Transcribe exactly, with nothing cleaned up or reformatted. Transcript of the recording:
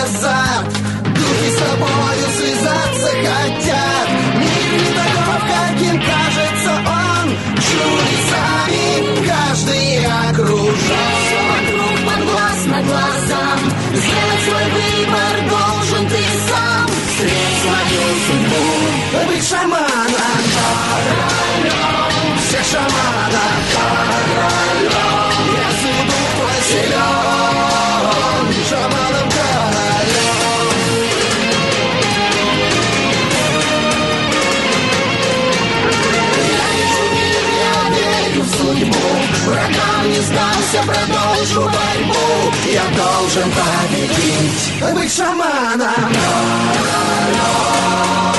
азарт. Духи с тобою связаться хотят. Мир не таков, каким кажется он. Чудесами каждый окружен. Все вокруг под глаз на глазам. Сделать свой выбор должен ты сам. Встреть свою судьбу. Быть шаманом, королем. Всех шаманов, королем. Если дух твой силен, шаманом, королем. Я вижу мир, я верю в судьбу. Врагам не сдамся, продолжу борьбу. Я должен победить. Быть шаманом, королем.